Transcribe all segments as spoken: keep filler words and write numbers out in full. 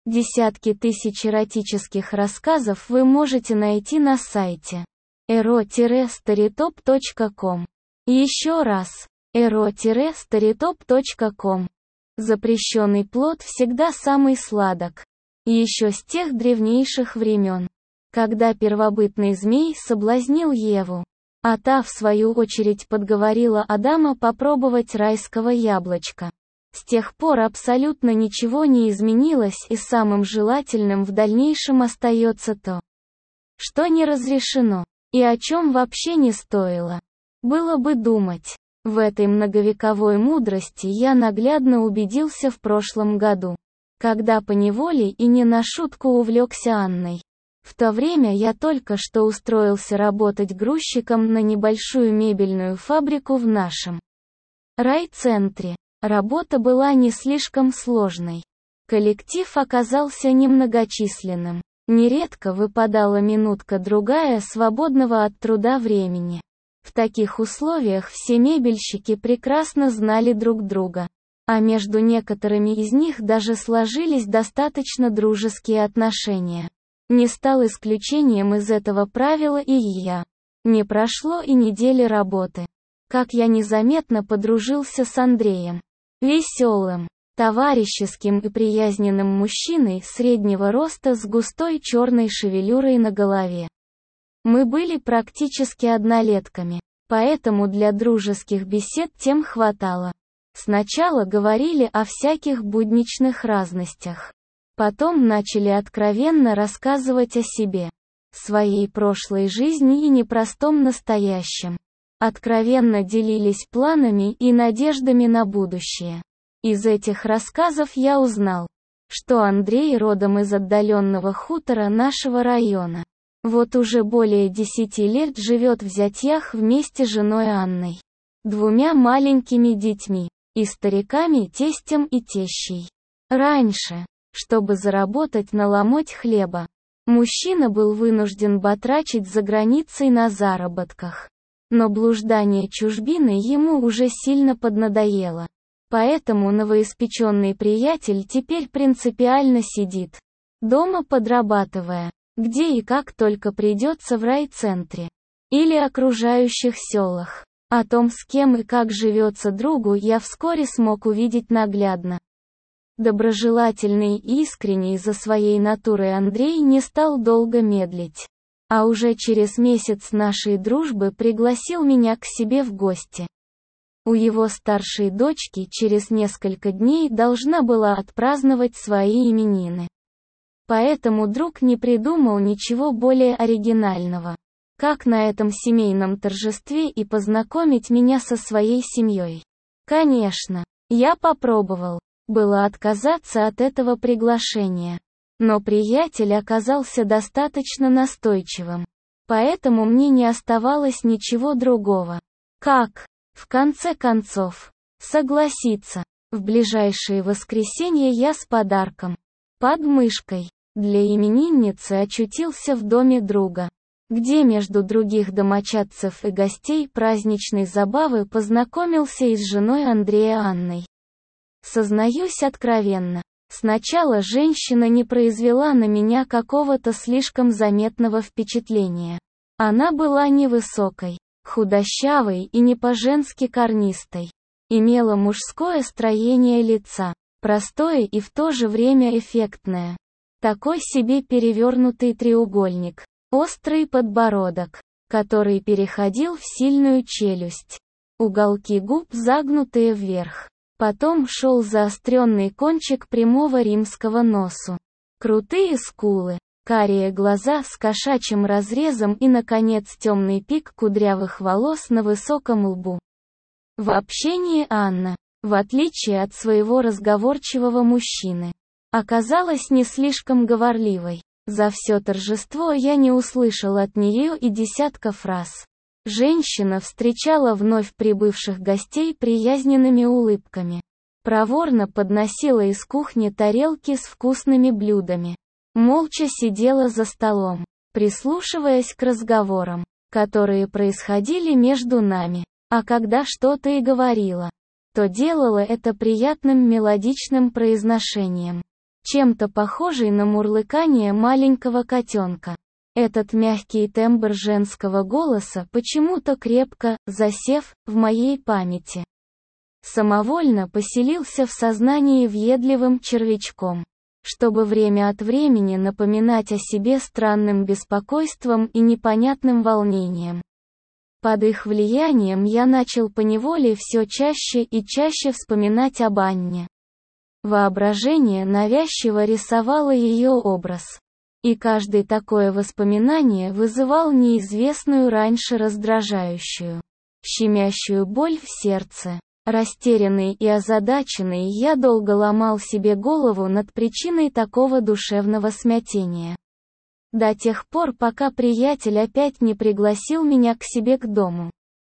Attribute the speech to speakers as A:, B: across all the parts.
A: Десятки тысяч эротических рассказов вы можете найти на сайте эро старитоп точка ком. Еще раз, эро старитоп точка ком. Запрещенный плод всегда самый сладок. Еще с тех древнейших времен, когда первобытный змей соблазнил Еву, а та в свою очередь подговорила Адама попробовать райского яблочка. С тех пор абсолютно ничего не изменилось, и самым желательным в дальнейшем остается то, что не разрешено, и о чем вообще не стоило было бы думать. В этой многовековой мудрости я наглядно убедился в прошлом году, когда поневоле и не на шутку увлекся Анной. В то время я только что устроился работать грузчиком на небольшую мебельную фабрику в нашем райцентре. Работа была не слишком сложной. Коллектив оказался немногочисленным. Нередко выпадала минутка-другая свободного от труда времени. В таких условиях все мебельщики прекрасно знали друг друга, а между некоторыми из них даже сложились достаточно дружеские отношения. Не стал исключением из этого правила и я. Не прошло и недели работы, как я незаметно подружился с Андреем. Веселым, товарищеским и приязненным мужчиной среднего роста с густой черной шевелюрой на голове. Мы были практически однолетками, поэтому для дружеских бесед тем хватало. Сначала говорили о всяких будничных разностях. Потом начали откровенно рассказывать о себе, своей прошлой жизни и непростом настоящем. Откровенно делились планами и надеждами на будущее. Из этих рассказов я узнал, что Андрей родом из отдаленного хутора нашего района. Вот уже более десяти лет живет в Зятьях вместе с женой Анной, двумя маленькими детьми, и стариками тестем и тещей. Раньше, чтобы заработать на ломоть хлеба, мужчина был вынужден батрачить за границей на заработках. Но блуждание чужбины ему уже сильно поднадоело. Поэтому новоиспеченный приятель теперь принципиально сидит дома, подрабатывая, где и как только придется в райцентре или окружающих селах. О том, с кем и как живется другу, я вскоре смог увидеть наглядно. Доброжелательный и искренний за своей натурой Андрей не стал долго медлить. А уже через месяц нашей дружбы пригласил меня к себе в гости. У его старшей дочки через несколько дней должна была отпраздновать свои именины. Поэтому друг не придумал ничего более оригинального, как на этом семейном торжестве и познакомить меня со своей семьей. Конечно, я попробовал было отказаться от этого приглашения. Но приятель оказался достаточно настойчивым. Поэтому мне не оставалось ничего другого, как, в конце концов, согласиться. В ближайшее воскресенье я с подарком под мышкой для именинницы очутился в доме друга, где между других домочадцев и гостей праздничной забавы познакомился и с женой Андрея Анной. Сознаюсь откровенно. Сначала женщина не произвела на меня какого-то слишком заметного впечатления. Она была невысокой, худощавой и не по-женски корнистой. Имела мужское строение лица, простое и в то же время эффектное. Такой себе перевернутый треугольник, острый подбородок, который переходил в сильную челюсть. Уголки губ загнутые вверх. Потом шел заостренный кончик прямого римского носу. Крутые скулы, карие глаза с кошачьим разрезом и, наконец, темный пик кудрявых волос на высоком лбу. В общении Анна, в отличие от своего разговорчивого мужчины, оказалась не слишком говорливой. За все торжество я не услышал от нее и десятка фраз. Женщина встречала вновь прибывших гостей приязненными улыбками. Проворно подносила из кухни тарелки с вкусными блюдами. Молча сидела за столом, прислушиваясь к разговорам, которые происходили между нами. А когда что-то и говорила, то делала это приятным мелодичным произношением. чем-то похожий на мурлыкание маленького котенка. Этот мягкий тембр женского голоса почему-то крепко засев в моей памяти. Самовольно поселился в сознании въедливым червячком, чтобы время от времени напоминать о себе странным беспокойством и непонятным волнением. Под их влиянием я начал поневоле все чаще и чаще вспоминать об Анне. Воображение навязчиво рисовало ее образ. И каждое такое воспоминание вызывал неизвестную раньше раздражающую, щемящую боль в сердце. Растерянный и озадаченный, я долго ломал себе голову над причиной такого душевного смятения. До тех пор, пока приятель опять не пригласил меня к себе к дому.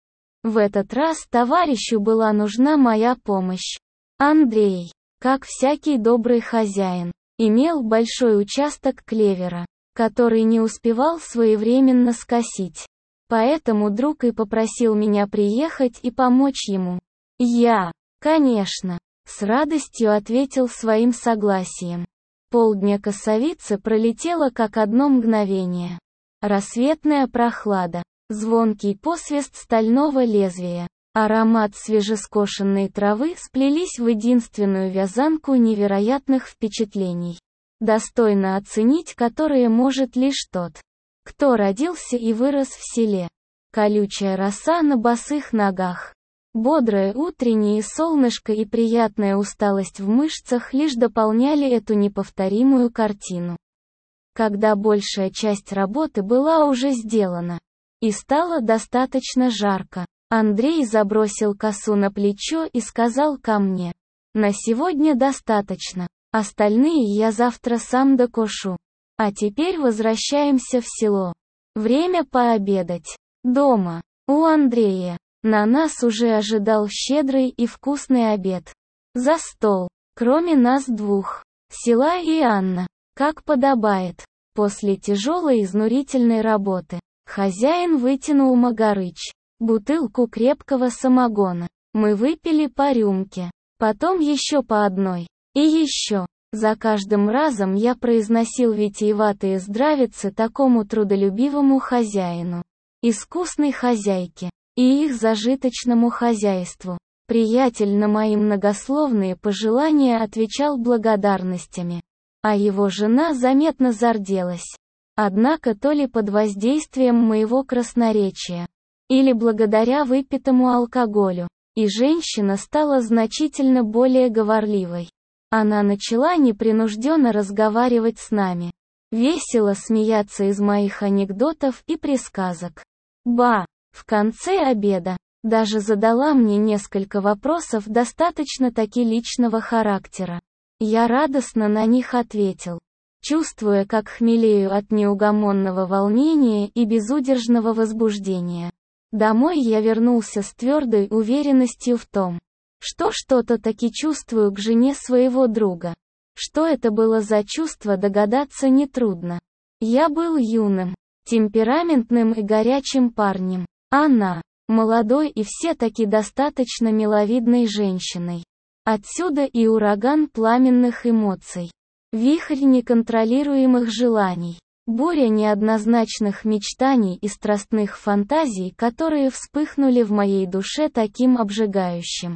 A: В этот раз товарищу была нужна моя помощь. Андрей, как всякий добрый хозяин, имел большой участок клевера, который не успевал своевременно скосить. Поэтому друг и попросил меня приехать и помочь ему. Я, конечно, с радостью ответил своим согласием. Полдня косовицы пролетело как одно мгновение. Рассветная прохлада, звонкий посвист стального лезвия, аромат свежескошенной травы сплелись в единственную вязанку невероятных впечатлений, достойно оценить которые может лишь тот, кто родился и вырос в селе. Колючая роса на босых ногах. Бодрое утреннее солнышко и приятная усталость в мышцах лишь дополняли эту неповторимую картину. Когда большая часть работы была уже сделана, и стало достаточно жарко, Андрей забросил косу на плечо и сказал ко мне: «На сегодня достаточно, остальные я завтра сам докошу. А теперь возвращаемся в село. Время пообедать. Дома, у Андрея. На нас уже ожидал щедрый и вкусный обед. За стол, кроме нас двух, Села и Анна, как подобает, после тяжелой изнурительной работы. Хозяин вытянул Магарыч, бутылку крепкого самогона. Мы выпили по рюмке, потом еще по одной, и еще. За каждым разом я произносил витиеватые здравицы такому трудолюбивому хозяину, искусной хозяйке, и их зажиточному хозяйству. Приятель на мои многословные пожелания отвечал благодарностями, а его жена заметно зарделась. Однако то ли под воздействием моего красноречия, или благодаря выпитому алкоголю, и женщина стала значительно более говорливой. Она начала непринужденно разговаривать с нами, весело смеяться из моих анекдотов и присказок. Ба! В конце обеда даже задала мне несколько вопросов достаточно-таки личного характера. Я радостно на них ответил, чувствуя, как хмелею от неугомонного волнения и безудержного возбуждения. Домой я вернулся с твердой уверенностью в том, что что-то таки чувствую к жене своего друга. Что это было за чувство, догадаться нетрудно. Я был юным, темпераментным и горячим парнем. Она, молодой и все-таки достаточно миловидной женщиной. Отсюда и ураган пламенных эмоций. Вихрь неконтролируемых желаний. Буря неоднозначных мечтаний и страстных фантазий, которые вспыхнули в моей душе таким обжигающим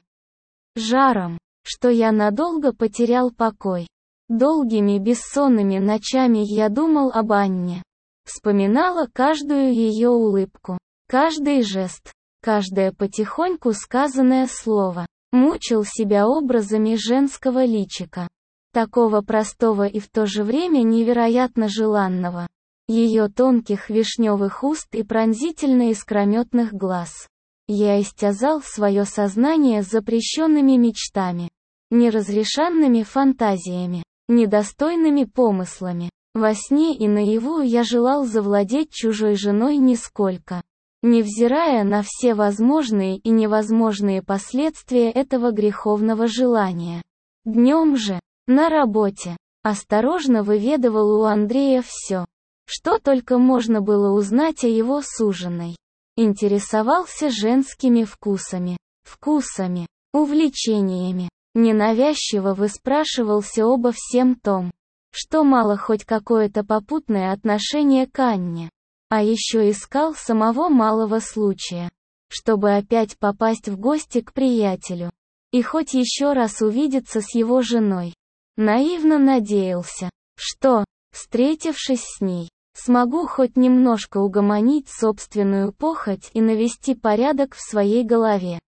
A: жаром, что я надолго потерял покой. Долгими бессонными ночами я думал об Анне. Вспоминала каждую ее улыбку. Каждый жест, каждое потихоньку сказанное слово, мучил себя образами женского личика. Такого простого и в то же время невероятно желанного. Ее тонких вишневых уст и пронзительно искрометных глаз. Я истязал свое сознание запрещенными мечтами, неразрешенными фантазиями, недостойными помыслами. Во сне и наяву я желал завладеть чужой женой нисколько, невзирая на все возможные и невозможные последствия этого греховного желания. Днем же, на работе, осторожно выведывал у Андрея все, что только можно было узнать о его суженой. Интересовался женскими вкусами, вкусами, увлечениями, Ненавязчиво выспрашивался обо всем том, что мало хоть какое-то попутное отношение к Анне. А еще искал самого малого случая, чтобы опять попасть в гости к приятелю. И хоть еще раз увидеться с его женой. Наивно надеялся, что, встретившись с ней, смогу хоть немножко угомонить собственную похоть и навести порядок в своей голове.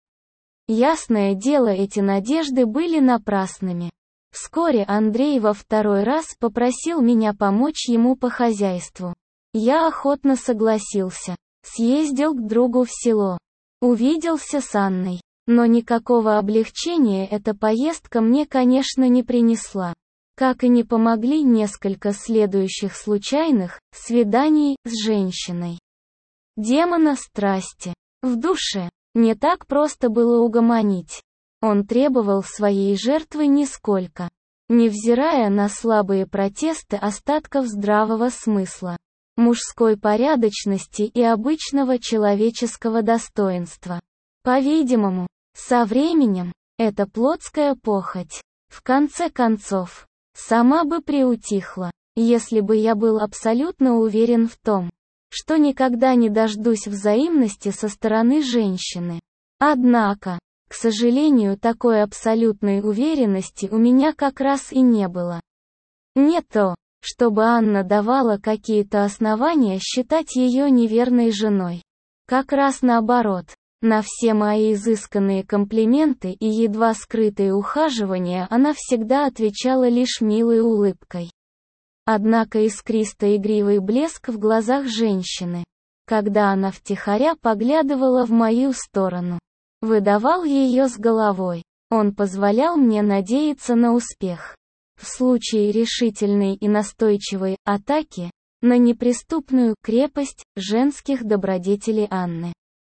A: Ясное дело, эти надежды были напрасными. Вскоре Андрей во второй раз попросил меня помочь ему по хозяйству. Я охотно согласился. Съездил к другу в село. Увиделся с Анной. Но никакого облегчения эта поездка мне, конечно, не принесла. Как и не помогли несколько следующих случайных свиданий с женщиной. Демона страсти. В душе не так просто было угомонить. Он требовал своей жертвы нисколько, невзирая на слабые протесты остатков здравого смысла, мужской порядочности и обычного человеческого достоинства. По-видимому, со временем, эта плотская похоть, в конце концов, сама бы приутихла, если бы я был абсолютно уверен в том, что никогда не дождусь взаимности со стороны женщины. Однако, к сожалению, такой абсолютной уверенности у меня как раз и не было. Не то, чтобы Анна давала какие-то основания считать ее неверной женой. Как раз наоборот. На все мои изысканные комплименты и едва скрытые ухаживания она всегда отвечала лишь милой улыбкой. Однако искристо-игривый блеск в глазах женщины, когда она втихаря поглядывала в мою сторону, выдавал ее с головой. Он позволял мне надеяться на успех. В случае решительной и настойчивой атаки на неприступную крепость женских добродетелей Анны.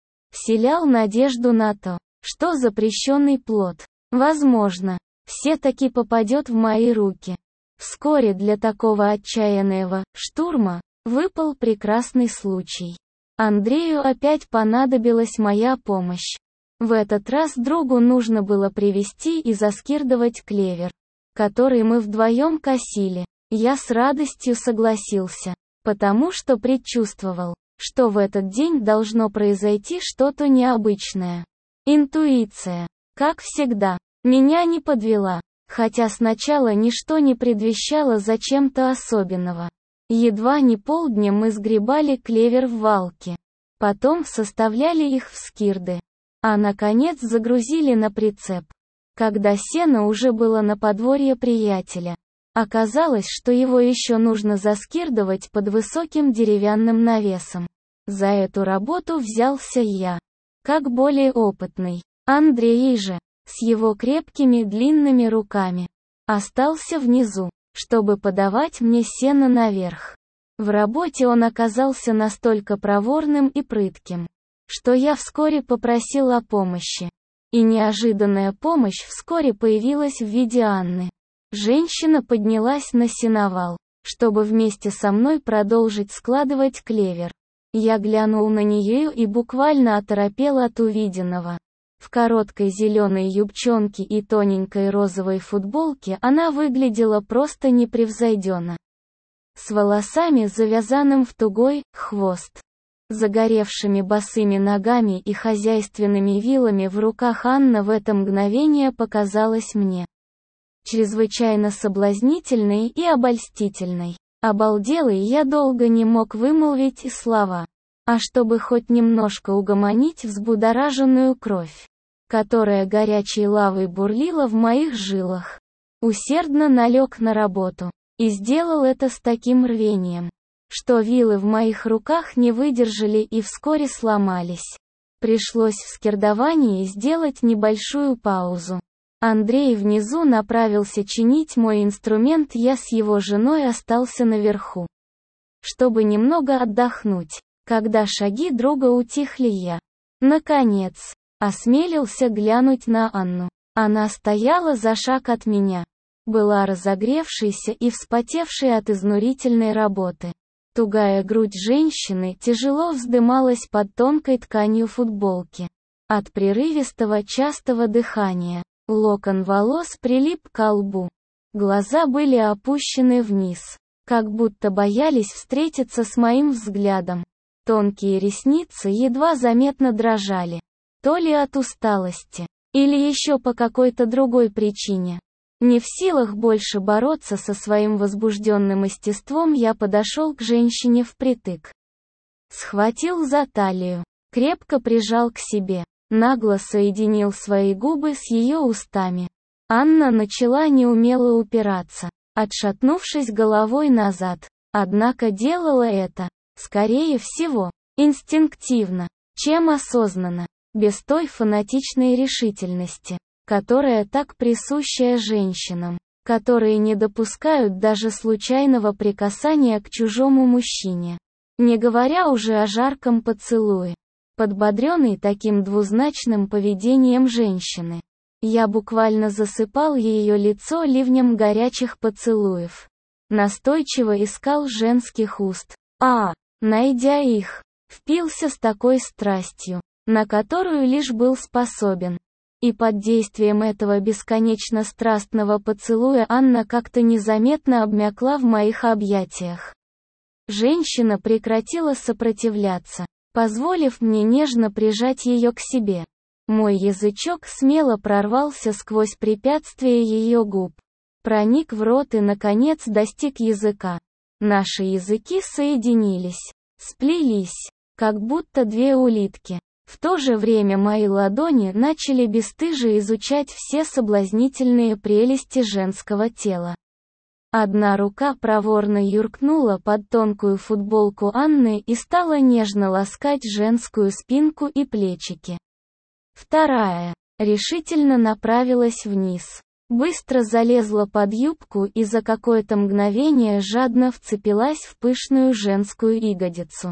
A: Вселял надежду на то, что запрещенный плод, возможно, все-таки попадет в мои руки. Вскоре для такого отчаянного штурма выпал прекрасный случай. Андрею опять понадобилась моя помощь. В этот раз другу нужно было привезти и заскирдовать клевер, который мы вдвоем косили. Я с радостью согласился, потому что предчувствовал, что в этот день должно произойти что-то необычное. Интуиция, как всегда, меня не подвела, хотя сначала ничто не предвещало зачем-то особенного. Едва не полдня мы сгребали клевер в валке, потом составляли их в скирды, а наконец загрузили на прицеп. Когда сено уже было на подворье приятеля, оказалось, что его еще нужно заскирдовать под высоким деревянным навесом. За эту работу взялся я, как более опытный. Андрей же, с его крепкими длинными руками, остался внизу, чтобы подавать мне сено наверх. В работе он оказался настолько проворным и прытким, что я вскоре попросил о помощи. И неожиданная помощь вскоре появилась в виде Анны. Женщина поднялась на сеновал, чтобы вместе со мной продолжить складывать клевер. Я глянул на нее и буквально оторопел от увиденного. В короткой зеленой юбчонке и тоненькой розовой футболке она выглядела просто непревзойденно. С волосами, завязанным в тугой хвост, загоревшими босыми ногами и хозяйственными вилами в руках, Анна в это мгновение показалась мне чрезвычайно соблазнительной и обольстительной. Обалделый, я долго не мог вымолвить и слова. А чтобы хоть немножко угомонить взбудораженную кровь, которая горячей лавой бурлила в моих жилах, усердно налег на работу. И сделал это с таким рвением, что вилы в моих руках не выдержали и вскоре сломались. Пришлось в скирдовании сделать небольшую паузу. Андрей внизу направился чинить мой инструмент, я с его женой остался наверху, чтобы немного отдохнуть. Когда шаги друга утихли, я, наконец, осмелился глянуть на Анну. Она стояла за шаг от меня, была разогревшейся и вспотевшей от изнурительной работы. Тугая грудь женщины тяжело вздымалась под тонкой тканью футболки. От прерывистого частого дыхания Локон волос прилип к лбу. Глаза были опущены вниз, как будто боялись встретиться с моим взглядом. Тонкие ресницы едва заметно дрожали. То ли от усталости, или еще по какой-то другой причине. Не в силах больше бороться со своим возбужденным естеством, я подошел к женщине впритык. Схватил за талию, крепко прижал к себе, нагло соединил свои губы с ее устами. Анна начала неумело упираться, отшатнувшись головой назад. Однако делала это, скорее всего, инстинктивно, чем осознанно, без той фанатичной решительности, которая так присуща женщинам, которые не допускают даже случайного прикасания к чужому мужчине. Не говоря уже о жарком поцелуе. Подбодренный таким двузначным поведением женщины, я буквально засыпал ее лицо ливнем горячих поцелуев. Настойчиво искал женских уст, а, найдя их, впился с такой страстью, на которую лишь был способен. И под действием этого бесконечно страстного поцелуя Анна как-то незаметно обмякла в моих объятиях. Женщина прекратила сопротивляться, позволив мне нежно прижать ее к себе. Мой язычок смело прорвался сквозь препятствия ее губ, проник в рот и, наконец, достиг языка. Наши языки соединились, сплелись, как будто две улитки. В то же время мои ладони начали бесстыже изучать все соблазнительные прелести женского тела. Одна рука проворно юркнула под тонкую футболку Анны и стала нежно ласкать женскую спинку и плечики. Вторая решительно направилась вниз, быстро залезла под юбку и за какое-то мгновение жадно вцепилась в пышную женскую ягодицу.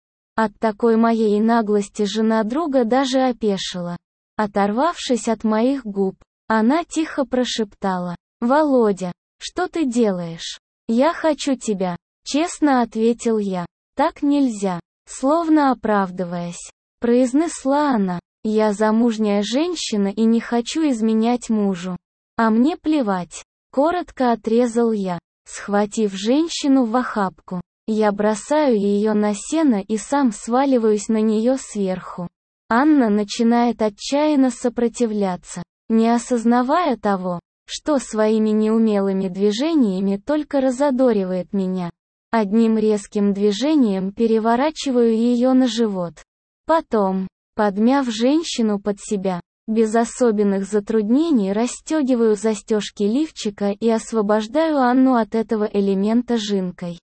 A: От такой моей наглости жена друга даже опешила. Оторвавшись от моих губ, она тихо прошептала: «Володя, что ты делаешь?» «Я хочу тебя», — честно ответил я. «Так нельзя», — словно оправдываясь, произнесла она. «Я замужняя женщина и не хочу изменять мужу». «А мне плевать», — коротко отрезал я, схватив женщину в охапку. Я бросаю ее на сено и сам сваливаюсь на нее сверху. Анна начинает отчаянно сопротивляться, не осознавая того, что своими неумелыми движениями только разодоривает меня. Одним резким движением переворачиваю ее на живот. Потом, подмяв женщину под себя, без особенных затруднений расстегиваю застежки лифчика и освобождаю Анну от этого элемента жинкой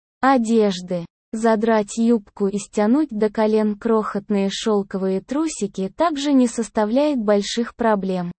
A: одежды. Задрать юбку и стянуть до колен крохотные шелковые трусики также не составляет больших проблем.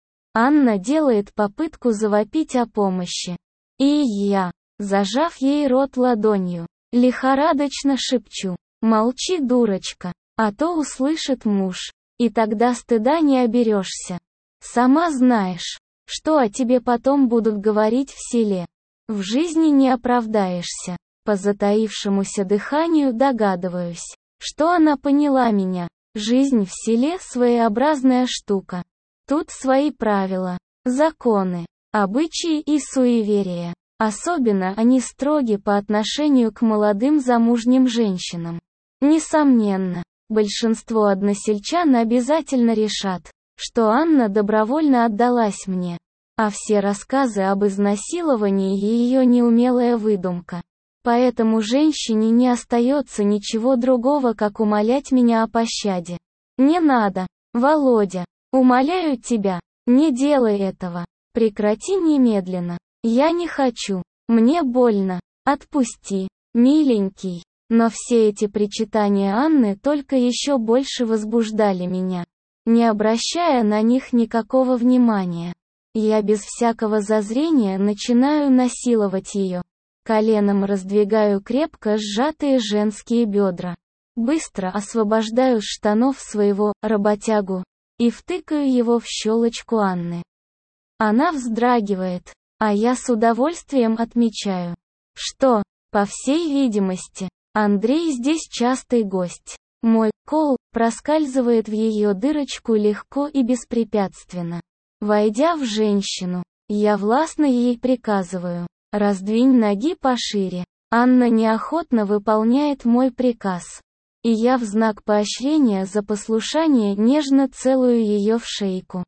A: Анна делает попытку завопить о помощи. И я, зажав ей рот ладонью, лихорадочно шепчу: «Молчи, дурочка, а то услышит муж, и тогда стыда не оберешься. Сама знаешь, что о тебе потом будут говорить в селе. В жизни не оправдаешься». По затаившемуся дыханию догадываюсь, что она поняла меня. Жизнь в селе своеобразная штука. Тут свои правила, законы, обычаи и суеверия. Особенно они строги по отношению к молодым замужним женщинам. Несомненно, большинство односельчан обязательно решат, что Анна добровольно отдалась мне, а все рассказы об изнасиловании ее неумелая выдумка. Поэтому женщине не остается ничего другого, как умолять меня о пощаде. «Не надо, Володя, умоляю тебя, не делай этого, прекрати немедленно, я не хочу, мне больно, отпусти, миленький». Но все эти причитания Анны только еще больше возбуждали меня. Не обращая на них никакого внимания, я без всякого зазрения начинаю насиловать ее. Коленом раздвигаю крепко сжатые женские бедра. Быстро освобождаю с штанов своего работягу и втыкаю его в щелочку Анны. Она вздрагивает, а я с удовольствием отмечаю, что, по всей видимости, Андрей здесь частый гость. Мой кол проскальзывает в ее дырочку легко и беспрепятственно. Войдя в женщину, я властно ей приказываю: «Раздвинь ноги пошире». Анна неохотно выполняет мой приказ. И я в знак поощрения за послушание нежно целую ее в шейку.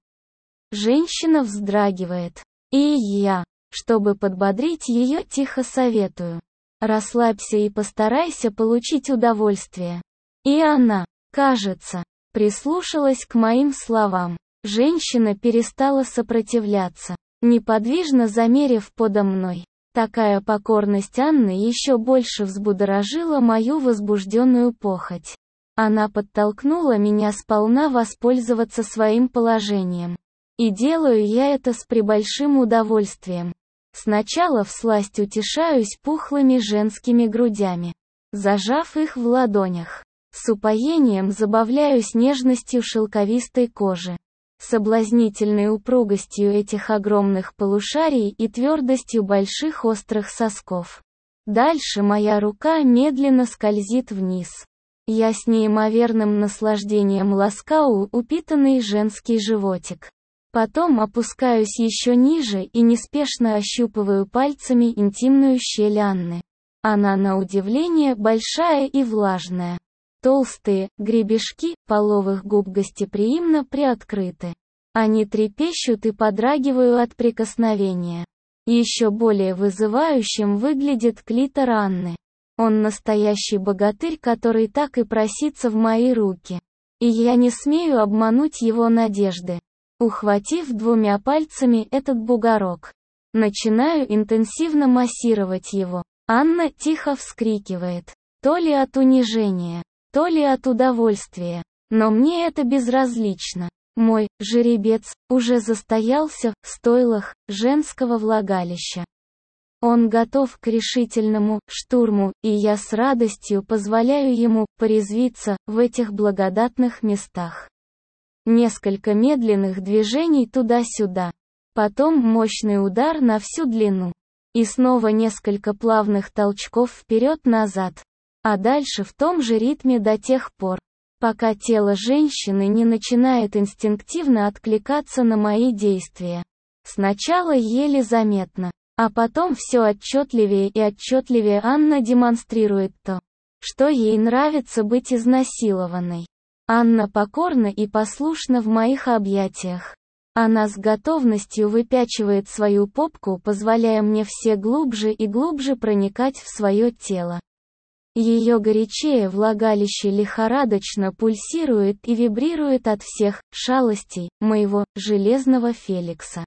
A: Женщина вздрагивает. И я, чтобы подбодрить ее, тихо советую: «Расслабься и постарайся получить удовольствие». И она, кажется, прислушалась к моим словам. Женщина перестала сопротивляться, неподвижно замерев подо мной. Такая покорность Анны еще больше взбудоражила мою возбужденную похоть. Она подтолкнула меня сполна воспользоваться своим положением. И делаю я это с пребольшим удовольствием. Сначала всласть утешаюсь пухлыми женскими грудями, зажав их в ладонях. С упоением забавляюсь нежностью шелковистой кожи, соблазнительной упругостью этих огромных полушарий и твердостью больших острых сосков. Дальше моя рука медленно скользит вниз. Я с неимоверным наслаждением ласкаю упитанный женский животик. Потом опускаюсь еще ниже и неспешно ощупываю пальцами интимную щель Анны. Она, на удивление, большая и влажная. Толстые гребешки половых губ гостеприимно приоткрыты. Они трепещут и подрагивают от прикосновения. Еще более вызывающим выглядит клитор Анны. Он настоящий богатырь, который так и просится в мои руки. И я не смею обмануть его надежды. Ухватив двумя пальцами этот бугорок, начинаю интенсивно массировать его. Анна тихо вскрикивает. То ли от унижения, то ли от удовольствия. Но мне это безразлично. Мой жеребец уже застоялся в стойлах женского влагалища. Он готов к решительному штурму, и я с радостью позволяю ему порезвиться в этих благодатных местах. Несколько медленных движений туда-сюда. Потом мощный удар на всю длину. И снова несколько плавных толчков вперед-назад. А дальше в том же ритме до тех пор, пока тело женщины не начинает инстинктивно откликаться на мои действия. Сначала еле заметно, а потом все отчетливее и отчетливее Анна демонстрирует то, что ей нравится быть изнасилованной. Анна покорна и послушна в моих объятиях. Она с готовностью выпячивает свою попку, позволяя мне все глубже и глубже проникать в свое тело. Ее горячее влагалище лихорадочно пульсирует и вибрирует от всех шалостей моего железного Феликса.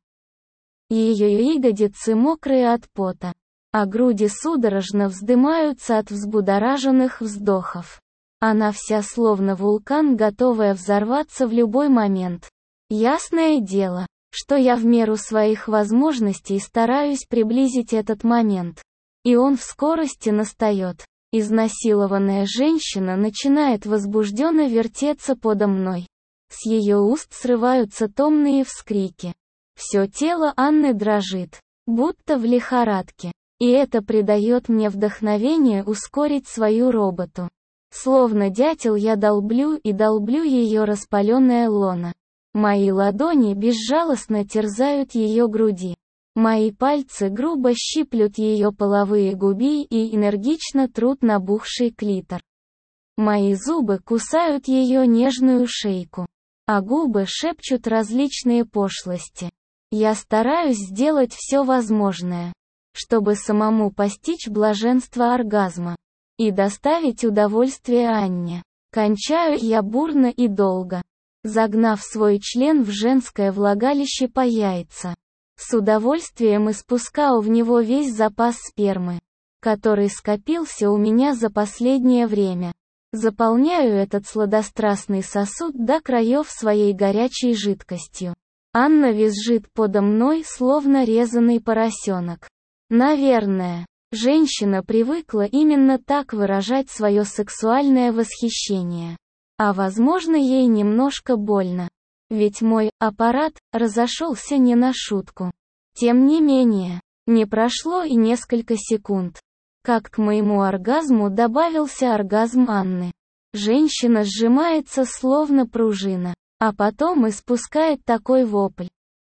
A: Ее ягодицы мокрые от пота, а груди судорожно вздымаются от взбудораженных вздохов. Она вся словно вулкан, готовая взорваться в любой момент. Ясное дело, что я в меру своих возможностей стараюсь приблизить этот момент. И он в скорости настает. Изнасилованная женщина начинает возбужденно вертеться подо мной. С ее уст срываются томные вскрики. Все тело Анны дрожит, будто в лихорадке. И это придает мне вдохновение ускорить свою работу. Словно дятел я долблю и долблю ее распаленное лоно. Мои ладони безжалостно терзают ее груди. Мои пальцы грубо щиплют ее половые губы и энергично трут набухший клитор. Мои зубы кусают ее нежную шейку, а губы шепчут различные пошлости. Я стараюсь сделать все возможное, чтобы самому постичь блаженство оргазма и доставить удовольствие Анне. Кончаю я бурно и долго, загнав свой член в женское влагалище по яйца. С удовольствием испускаю в него весь запас спермы, который скопился у меня за последнее время. Заполняю этот сладострастный сосуд до краев своей горячей жидкостью. Анна визжит подо мной, словно резаный поросенок. Наверное, женщина привыкла именно так выражать свое сексуальное восхищение. А возможно, ей немножко больно. Ведь мой аппарат разошелся не на шутку. Тем не менее, не прошло и несколько секунд, как к моему оргазму добавился оргазм Анны. Женщина сжимается словно пружина, а потом испускает такой вопль,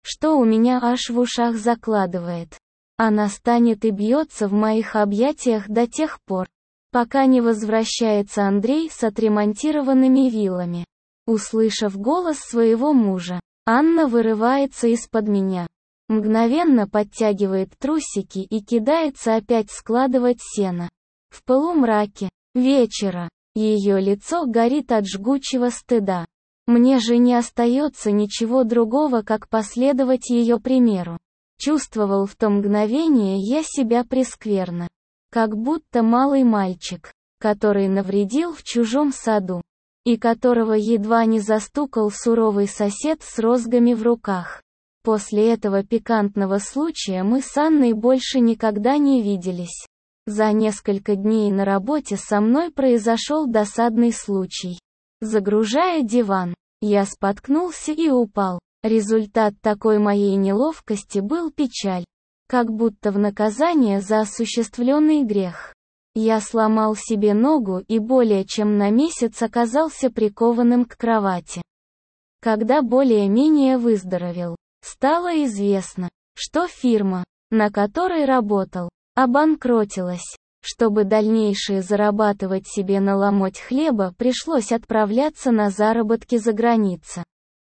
A: что у меня аж в ушах закладывает. Она станет и бьется в моих объятиях до тех пор, пока не возвращается Андрей с отремонтированными вилами. Услышав голос своего мужа, Анна вырывается из-под меня, мгновенно подтягивает трусики и кидается опять складывать сено. В полумраке вечера ее лицо горит от жгучего стыда. Мне же не остается ничего другого, как последовать ее примеру. Чувствовал в то мгновение я себя прескверно, как будто малый мальчик, который навредил в чужом саду, и которого едва не застукал суровый сосед с розгами в руках. После этого пикантного случая мы с Анной больше никогда не виделись. За несколько дней на работе со мной произошел досадный случай. Загружая диван, я споткнулся и упал. Результат такой моей неловкости был печаль, как будто в наказание за осуществленный грех. Я сломал себе ногу и более чем на месяц оказался прикованным к кровати. Когда более-менее выздоровел, стало известно, что фирма, на которой работал, обанкротилась. Чтобы дальнейшее зарабатывать себе на ломоть хлеба, пришлось отправляться на заработки за границу.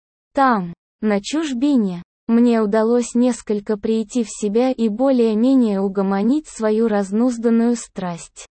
A: Там, на чужбине, мне удалось несколько прийти в себя и более-менее угомонить свою разнузданную страсть.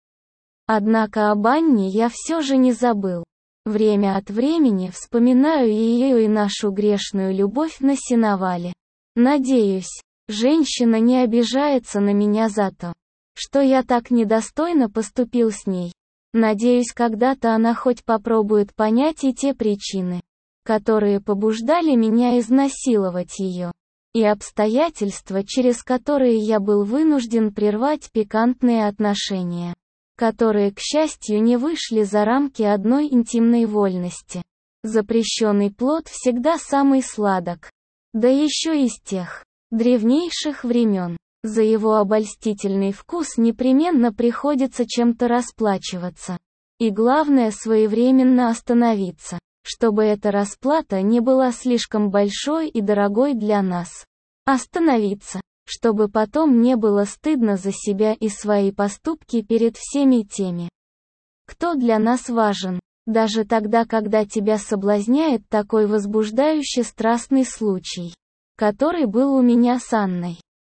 A: Однако об Анне я все же не забыл. Время от времени вспоминаю ее и нашу грешную любовь на сеновале. Надеюсь, женщина не обижается на меня за то, что я так недостойно поступил с ней. Надеюсь, когда-то она хоть попробует понять и те причины, которые побуждали меня изнасиловать ее, и обстоятельства, через которые я был вынужден прервать пикантные отношения, которые, к счастью, не вышли за рамки одной интимной вольности. Запрещенный плод всегда самый сладок, да еще из тех древнейших времен. За его обольстительный вкус непременно приходится чем-то расплачиваться. И главное, своевременно остановиться, чтобы эта расплата не была слишком большой и дорогой для нас. Остановиться, чтобы потом не было стыдно за себя и свои поступки перед всеми теми, кто для нас важен, даже тогда, когда тебя соблазняет такой возбуждающий страстный случай, который был у меня с Анной.